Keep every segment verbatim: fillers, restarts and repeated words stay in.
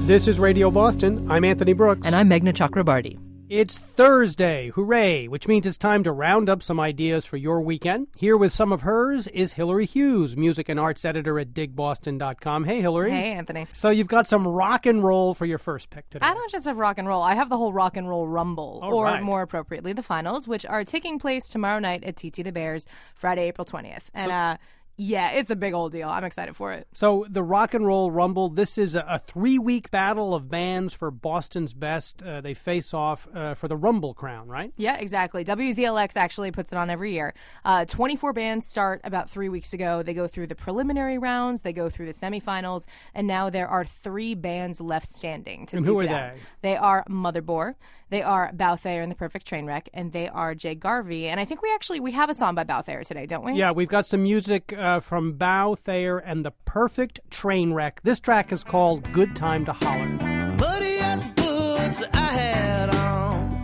This is Radio Boston. I'm Anthony Brooks. And I'm Meghna Chakrabarty. It's Thursday, hooray, which means it's time to round up some ideas for your weekend. Here with some of hers is Hillary Hughes, music and arts editor at dig boston dot com. Hey, Hillary. Hey, Anthony. So you've got some rock and roll for your first pick today. I don't just have rock and roll. I have the whole rock and roll rumble, All or right. more appropriately, the finals, which are taking place tomorrow night at T T the Bears, Friday, April twentieth. And, So- uh... yeah, it's a big old deal. I'm excited for it. So the Rock and Roll Rumble, this is a, a three-week battle of bands for Boston's best. Uh, they face off uh, for the Rumble crown, right? Yeah, exactly. W Z L X actually puts it on every year. Uh, twenty-four bands start about three weeks ago. They go through the preliminary rounds, they go through the semifinals, and now there are three bands left standing to And duke who are it out. they? They are Motherboard, they are Balthayer and the Perfect Trainwreck, and they are Jay Garvey. And I think we actually we have a song by Balthayer today, don't we? Yeah, we've got some music uh, from Bow Thayer and the Perfect Trainwreck. This track is called Good Time to Holler. Muddy as boots that I had on.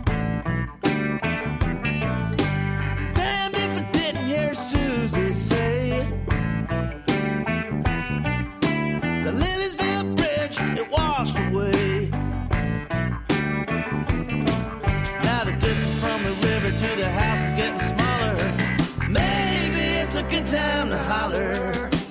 Damned if I didn't hear Susie say it. The Liliesville Bridge, it washed away. Now the distance from the river to the house is getting smaller. Maybe it's a good time to holler.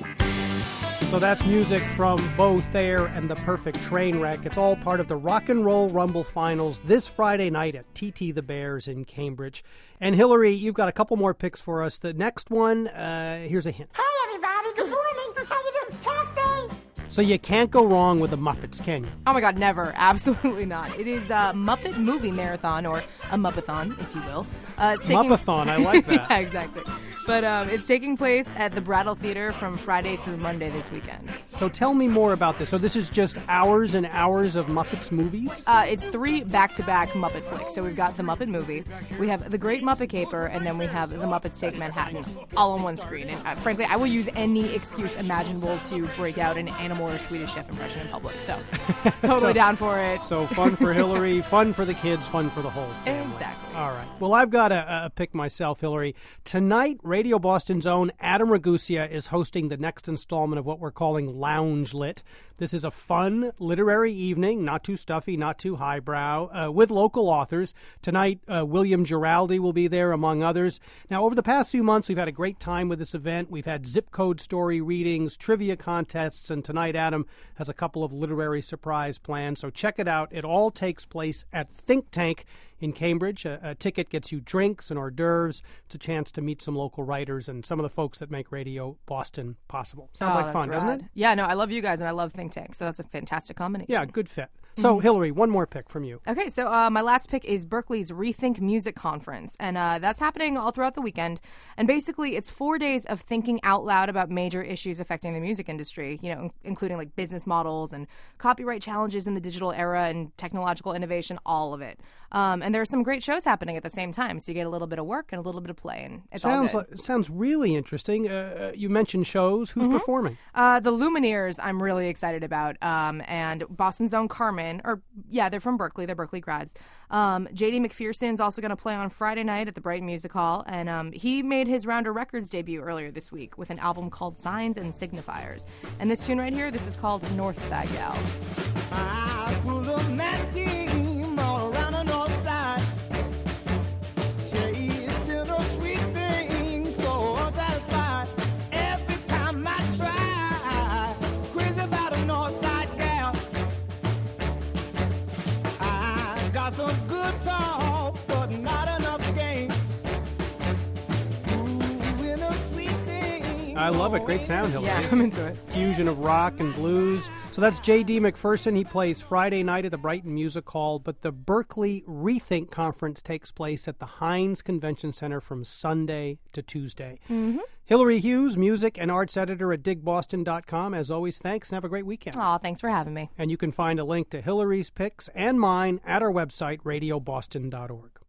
So that's music from Bo Thayer and the Perfect Trainwreck. It's all part of the Rock and Roll Rumble Finals this Friday night at T T the Bears in Cambridge. And Hillary, you've got a couple more picks for us. The next one, uh, here's a hint. Hi, everybody. Good morning. How you doing? Taxi. So you can't go wrong with the Muppets, can you? Oh my God, never. Absolutely not. It is a Muppet Movie Marathon, or a Muppathon, if you will. Uh, it's taking... Muppathon, I like that. Yeah, exactly. But um, it's taking place at the Brattle Theater from Friday through Monday this weekend. So tell me more about this. So this is just hours and hours of Muppets movies? Uh, it's three back-to-back Muppet flicks. So we've got the Muppet Movie, we have the Great Muppet Caper, and then we have the Muppets Take Manhattan, all on one screen. And uh, frankly, I will use any excuse imaginable to break out an animal or Swedish Chef impression in public. So totally So- down for it. So fun for Hillary, fun for the kids, fun for the whole family. Exactly. All right. Well, I've got a, a pick myself, Hillary. Tonight, Radio Boston's own Adam Ragusea is hosting the next installment of what we're calling Lounge Lit. This is a fun literary evening, not too stuffy, not too highbrow, uh, with local authors. Tonight, uh, William Giraldi will be there, among others. Now, over the past few months, we've had a great time with this event. We've had zip code story readings, trivia contests, and tonight Adam has a couple of literary surprise plans. So check it out. It all takes place at Think Tank in Cambridge. A, a ticket gets you drinks and hors d'oeuvres. It's a chance to meet some local writers and some of the folks that make Radio Boston possible. Sounds Oh, like that's fun, doesn't rad. it? Yeah, no, I love you guys, and I love Think Tank, so that's a fantastic combination. Yeah, good fit. So, Hillary, one more pick from you. Okay, so uh, my last pick is Berkeley's Rethink Music Conference, and uh, that's happening all throughout the weekend. And basically, it's four days of thinking out loud about major issues affecting the music industry, you know, in- including like business models and copyright challenges in the digital era and technological innovation, all of it. Um, and there are some great shows happening at the same time, so you get a little bit of work and a little bit of play, and it's Sounds all good. like, sounds really interesting. Uh, you mentioned shows. Who's performing? Uh, the Lumineers, I'm really excited about, um, and Boston's own Carmen, or yeah, they're from Berkeley. They're Berkeley grads. Um, J D McPherson's also going to play on Friday night at the Brighton Music Hall, and um, he made his Rounder Records debut earlier this week with an album called Signs and Signifiers. And this tune right here, this is called North Side Gal. I pulled a mad scheme all around the north side. Chasing a sweet thing, so unsatisfied. Every time I try, crazy about a north side gal. I got some good talk, but not enough game. Doing a sweet thing. I love it. Great sound, Hillary. Yeah, I'm into it. Fusion of rock and blues. So that's J D McPherson. He plays Friday night at the Brighton Music Hall, but the Berkeley Rethink Conference takes place at the Heinz Convention Center from Sunday to Tuesday. Mm-hmm. Hillary Hughes, music and arts editor at dig boston dot com. As always, thanks and have a great weekend. Aw, thanks for having me. And you can find a link to Hillary's picks and mine at our website, radio boston dot org.